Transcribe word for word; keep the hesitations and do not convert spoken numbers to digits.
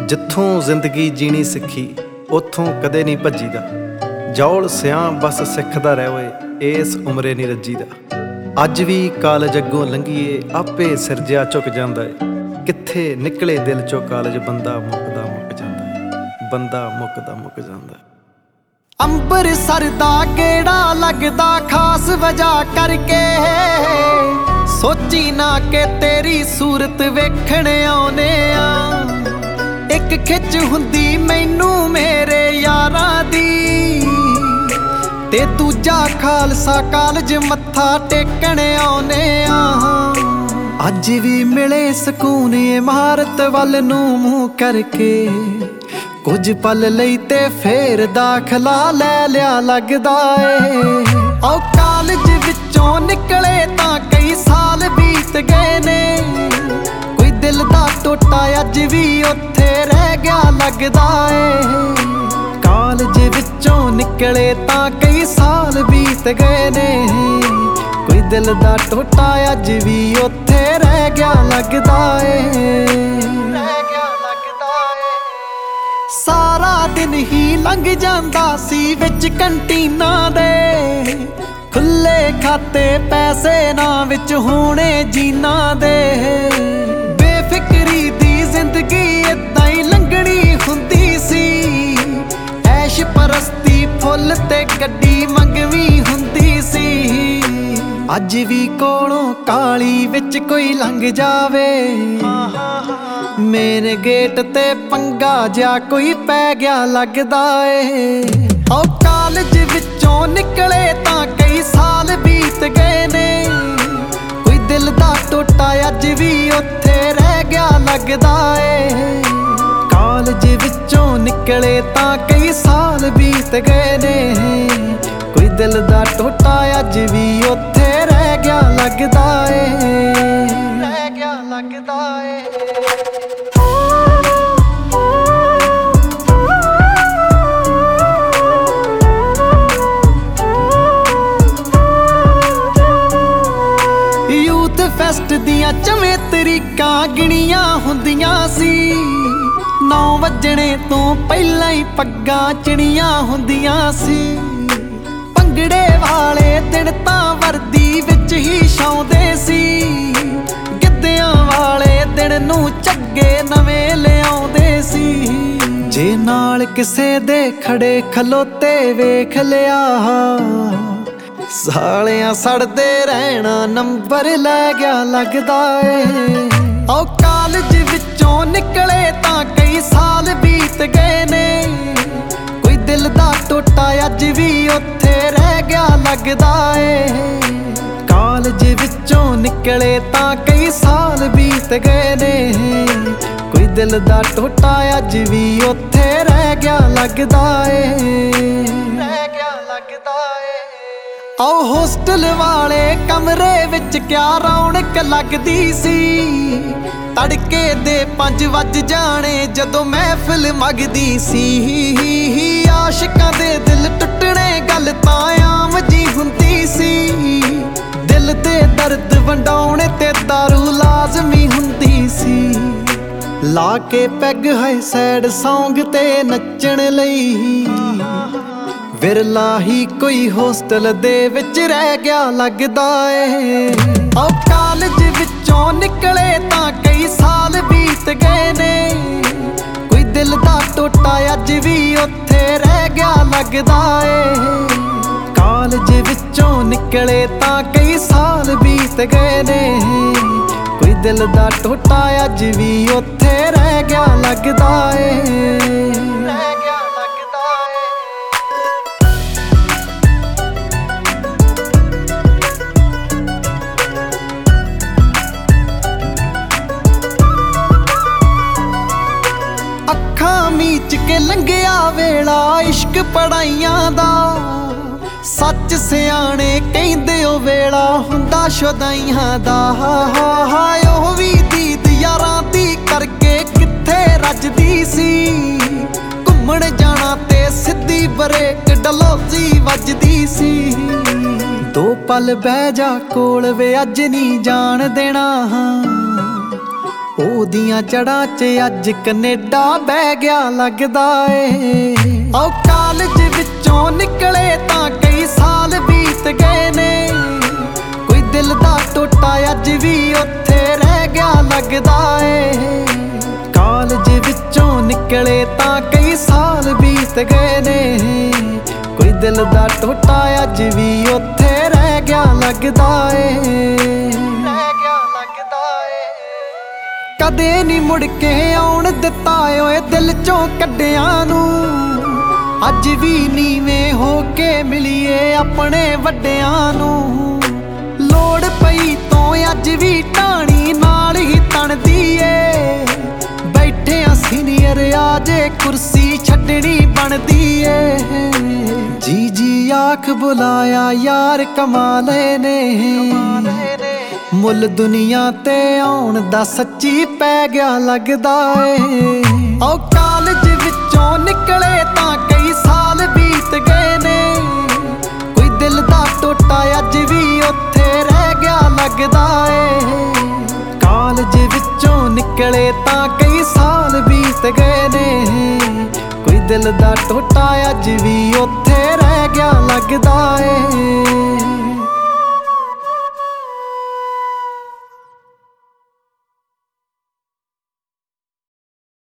ਜਿੱਥੋਂ ਜ਼ਿੰਦਗੀ ਜੀਣੀ ਸਿੱਖੀ ਉੱਥੋਂ ਕਦੇ ਨਹੀਂ ਭੱਜੀਦਾ। ਜੌਲ ਸਿਆਂ ਬਸ ਸਿੱਖਦਾ ਰਹਿ ਓਏ ਇਸ ਉਮਰੇ ਨਹੀਂ ਰੱਜੀਦਾ। ਅੱਜ ਵੀ ਕਾਲਜ ਅੱਗੋਂ ਲੰਘੀਏ ਆਪੇ ਸਿਰਜਿਆ ਝੁਕ ਜਾਂਦਾ ਏ। ਕਿੱਥੇ ਨਿਕਲੇ ਦਿਲ ਚੋਂ ਕਾਲਜ ਬੰਦਾ ਮੁੱਕਦਾ ਮੁੱਕ ਜਾਂਦਾ ਏ। ਬੰਦਾ ਮੁੱਕਦਾ ਮੁੱਕ ਜਾਂਦਾ ਏ। ਅੰਬਰਸਰ ਦਾ ਕਿਹੜਾ ਲੱਗਦਾ ਖਾਸ ਵਜ੍ਹਾ ਕਰਕੇ, ਸੋਚੀ ਨਾ ਕਿ ਤੇਰੀ ਸੂਰਤ ਵੇਖਣ ਆਉਨੇ ਆ। ਇੱਕ ਖਿੱਚ ਹੁੰਦੀ ਮੈਨੂੰ ਮੇਰੇ ਯਾਰਾਂ ਦੀ, ਤੇ ਦੂਜਾ ਖਾਲਸਾ ਕਾਲਜ ਮੱਥਾ ਟੇਕਣ ਆਉਨੇ ਆ। ਅੱਜ ਵੀ ਮਿਲੇ ਸਕੂਨ ਇਮਾਰਤ ਵੱਲ ਨੂੰ ਮੂੰਹ ਕਰਕੇ, ਕੁਝ ਪਲ ਲਈ ਤੇ ਫੇਰ ਦਾਖਲਾ ਲੈ ਲਿਆ ਲੱਗਦਾ ਏ। ਆਓ ਕਾਲਜ ਵਿੱਚੋਂ ਨਿਕਲੇ ਤਾਂ ਕਈ ਸਾਲ ਬੀਤ ਗਏ ਨੇ, ਕੋਈ ਦਿਲ ਦਾ ਟੋਟਾ ਅੱਜ ਵੀ ਉੱਥੇ ਰਹਿ ਗਿਆ ਲੱਗਦਾ ਏ। ਕਾਲਜ ਵਿੱਚੋਂ ਨਿਕਲੇ ਤਾਂ ਕਈ ਸਾਲ ਬੀਤ ਗਏ ਨੇ, ਕੋਈ ਦਿਲ ਦਾ ਟੋਟਾ ਅੱਜ ਵੀ ਉੱਥੇ ਰਹਿ ਗਿਆ ਲੱਗਦਾ ਏ। ਸਾਰਾ ਦਿਨ ਹੀ ਲੰਘ ਜਾਂਦਾ ਸੀ ਵਿੱਚ ਕੰਟੀਨਾਂ ਦੇ, ਖੁੱਲੇ ਖਾਤੇ ਪੈਸੇ ਨਾ ਵਿੱਚ ਹੋਣੇ ਜੀਨਾਂ ਦੇ। ਬੇਫਿਕਰੀ ਦੀ ਜ਼ਿੰਦਗੀ ਏਦਾਂ ਹੀ ਲੰਘਣੀ ਹੁੰਦੀ ਸੀ, ਐਸ਼ ਪਰਸਤੀ ਫੁੱਲ ਤੇ ਗੱਡੀ ਮੰਗਵੀ ਹੁੰਦੀ ਸੀ। ਅੱਜ ਵੀ ਕੋਲੋਂ ਕਾਲੀ ਵਿੱਚ ਕੋਈ ਲੰਘ ਜਾਵੇ, ਮੇਨ ਗੇਟ ਤੇ ਪੰਗਾ ਜਿਹਾ ਕੋਈ ਪੈ ਗਿਆ ਲੱਗਦਾ ਏ। ਆਓ ਕਾਲਜ ਵਿੱਚੋਂ ਨਿਕਲੇ ਤਾਂ ਕਈ ਸਾਲ ਬੀਤ ਗਏ ਨੇ, ਕੋਈ ਦਿਲ ਦਾ ਟੋਟਾ ਅੱਜ ਵੀ ਉੱਥੇ ਰਹਿ ਗਿਆ ਲੱਗਦਾ ਏ। ਕਾਲਜ ਵਿੱਚੋਂ ਨਿਕਲੇ ਤਾਂ ਕਈ ਸਾਲ ਬੀਤ ਗਏ ਨੇ, ਕੋਈ ਦਿਲ ਦਾ ਟੋਟਾ ਅੱਜ ਵੀ ਉੱਥੇ ਰਹਿ ਗਿਆ ਲੱਗਦਾ ਏ। ਰਹਿ ਗਿਆ ਲੱਗਦਾ ਏ। ਯੂਥ ਫੈਸਟ ਦੀਆਂ ਚਵੇਂ ਤਰੀਕਾਂ ਗਿਣੀਆਂ ਹੁੰਦੀਆਂ ਸੀ, ਨੌ ਵੱਜਣੇ ਤੋਂ ਪਹਿਲਾਂ ਹੀ ਪੱਗਾਂ ਚਿਣੀਆਂ ਹੁੰਦੀਆਂ ਸੀ। ਭੰਗੜੇ ਵਾਲੇ ਦਿਨ ਤਾਂ ਵਰਦੀ ਵਿੱਚ ਹੀ ਛਾਉਂਦੇ ਸੀ, ਗਿੱਧਿਆਂ ਵਾਲੇ ਦਿਨ ਨੂੰ ਝੱਗੇ ਨਵੇਂ ਲਿਆਉਂਦੇ ਸੀ। ਜੇ ਨਾਲ ਕਿਸੇ ਦੇ ਖੜੇ ਖਲੋਤੇ ਵੇਖ ਲਿਆ, ਸਾਲਿਆਂ ਸੜਦੇ ਰਹਿਣਾ ਨੰਬਰ ਲੈ ਗਿਆ ਲੱਗਦਾ ਏ। ਆਓ ਕਾਲਜ ਵਿੱਚੋਂ ਨਿਕਲੇ ਤਾਂ ਕਈ ਸਾਲ ਬੀਤ ਗਏ ਨੇ, ਕੋਈ ਦਿਲ ਦਾ ਟੋਟਾ ਅੱਜ ਵੀ ਉੱਥੇ ਰਹਿ ਗਿਆ ਲੱਗਦਾ ਏ। ਕਾਲਜ ਵਿੱਚੋਂ ਨਿਕਲੇ ਤਾਂ ਕਈ ਸਾਲ ਬੀਤ ਗਏ ਨੇ, ਕੋਈ ਦਿਲ ਦਾ ਟੋਟਾ ਅੱਜ ਵੀ ਉੱਥੇ ਰਹਿ ਗਿਆ ਲੱਗਦਾ ਏ। ਰਹਿ ਗਿਆ ਲੱਗਦਾ ਏ। ਆਓ ਹੋਸਟਲ ਵਾਲੇ ਕਮਰੇ ਵਿੱਚ ਕਿਆ ਰੌਣਕ ਲੱਗਦੀ ਸੀ, ਤੜਕੇ ਦੇ ਪੰਜ ਵੱਜ ਜਾਣੇ ਜਦੋਂ ਮਹਿਫਿਲ ਮਗਦੀ ਸੀ। ਆਸ਼ਿਕਾਂ ਦੇ ਦਿਲ ਟੁੱਟਣੇ ਗੱਲ ਤਾਂ ਆਮ ਜੀ ਹੁੰਦੀ ਸੀ, ਦਿਲ ਦੇ ਦਰਦ ਵੰਡਾਉਣੇ ਤੇ ਦਾਰੂ ਲਾਜ਼ਮੀ ਹੁੰਦੀ ਸੀ। ਲਾ ਕੇ ਪੈਗ ਹੈ ਸੈਡ ਸੌਂਗ ਤੇ ਨੱਚਣ ਲਈ, ਵਿਰਲਾ ਹੀ ਕੋਈ ਹੋਸਟਲ ਦੇ ਵਿੱਚ ਰਹਿ ਗਿਆ ਲੱਗਦਾ ਏ। ਆਓ ਕਾਲਜ ਵਿੱਚੋਂ ਨਿਕਲੇ ਤਾਂ ਕਈ ਸਾਲ ਬੀਤ ਗਏ ਨੇ, ਕੋਈ ਦਿਲ ਦਾ ਟੋਟਾ ਅੱਜ ਵੀ ਉੱਥੇ ਰਹਿ ਗਿਆ ਲੱਗਦਾ ਏ। ਕਾਲਜ ਵਿੱਚੋਂ ਨਿਕਲੇ ਤਾਂ ਕਈ ਸਾਲ ਬੀਤ ਗਏ ਨੇ, ਕੋਈ ਦਿਲ ਦਾ ਟੋਟਾ ਅੱਜ ਵੀ ਉੱਥੇ ਰਹਿ ਗਿਆ ਲੱਗਦਾ ਏ। ਰਹਿ ਗਿਆ ਲੱਗਦਾ ਏ। ਅੱਖਾਂ ਮੀਚ ਕੇ ਲੰਘਿਆ ਵੇਲਾ ਇਸ਼ਕ ਪੜਾਈਆਂ ਦਾ, ਸੱਚ ਸਿਆਣੇ ਕਹਿੰਦੇ ਉਹ ਵੇਲਾ ਹੁੰਦਾ ਸ਼ੁਦਾਈਆਂ ਦਾ। ਹਾਏ ਉਹ ਵੀ ਦੀਦ ਯਾਰਾਂ ਦੀ ਕਰਕੇ ਕਿੱਥੇ ਰੱਜਦੀ ਸੀ, ਘੁੰਮਣ ਜਾਣਾ ਤੇ ਸਿੱਧੀ ਬਰੇਕ ਡਲੋਜ਼ੀ ਵੱਜਦੀ ਸੀ। ਦੋ ਪਲ ਬਹਿ ਜਾ ਕੋਲ ਵੇ ਅੱਜ ਨਹੀਂ ਜਾਣ ਦੇਣਾ, ਉਹ ਦੀਆਂ ਜੜਾਂ 'ਚ ਅੱਜ ਕੈਨੇਡਾ ਬਹਿ ਗਿਆ ਲੱਗਦਾ ਏ। ਓ ਕਾਲਜ ਵਿੱਚੋਂ ਨਿਕਲੇ ਤਾਂ ਕਈ ਸਾਲ ਬੀਤ ਗਏ ਨੇ, ਕੋਈ ਦਿਲ ਦਾ ਟੋਟਾ ਅੱਜ ਵੀ ਉੱਥੇ ਰਹਿ ਗਿਆ ਲੱਗਦਾ ਏ। ਕਾਲਜ ਵਿੱਚੋਂ ਨਿਕਲੇ ਤਾਂ ਕਈ ਸਾਲ ਬੀਤ ਗਏ ਨੇ, ਕੋਈ ਦਿਲ ਦਾ ਟੋਟਾ ਅੱਜ ਵੀ ਉੱਥੇ ਰਹਿ ਗਿਆ ਲੱਗਦਾ ਏ, ਰਹਿ ਗਿਆ ਲੱਗਦਾ ਏ। ਕਦੇ ਨੀ ਮੁੜ ਕੇ ਆਉਣ ਦਿੱਤਾ ਓਏ ਦਿਲ ਚੋਂ ਕੱਢਿਆਂ ਨੂੰ, ਅੱਜ ਵੀ ਨੀਵੇਂ ਹੋ ਕੇ ਮਿਲੀਏ ਆਪਣੇ ਵੱਡਿਆਂ ਨੂੰ। ਲੋੜ ਪਈ ਤੋਂ ਅੱਜ ਵੀ ਢਾਣੀ ਨਾਲ ਹੀ ਤਣਦੀ ਏ, ਬੈਠੇ ਆ ਸੀਨੀਅਰ ਆ ਜੇ ਕੁਰਸੀ ਛੱਡਣੀ ਬਣਦੀ ਏ। ਜੀ ਜੀ ਆਖ ਬੁਲਾਇਆ ਯਾਰ ਕਮਾਲੇ ਨੇ, ਮੁੱਲ ਦੁਨੀਆ ਤੇ ਆਉਣ ਦਾ ਸੱਚੀ ਪੈ ਗਿਆ ਲੱਗਦਾ ਏ। ਓ ਕਾਲਜ ਵਿੱਚੋਂ ਨਿਕਲੇ ਤਾਂ ਕਈ ਸਾਲ ਬੀਤ ਗਏ ਨੇ, ਕੋਈ ਦਿਲ ਦਾ ਟੋਟਾ ਅੱਜ ਵੀ ਉੱਥੇ ਰਹਿ ਗਿਆ ਲੱਗਦਾ ਏ। ਕਾਲਜ ਵਿੱਚੋਂ ਨਿਕਲੇ ਤਾਂ ਕਈ ਸਾਲ ਬੀਤ ਗਏ ਨੇ, ਕੋਈ ਦਿਲ ਦਾ ਟੋਟਾ ਅੱਜ ਵੀ ਉੱਥੇ ਰਹਿ ਗਿਆ ਲੱਗਦਾ ਏ।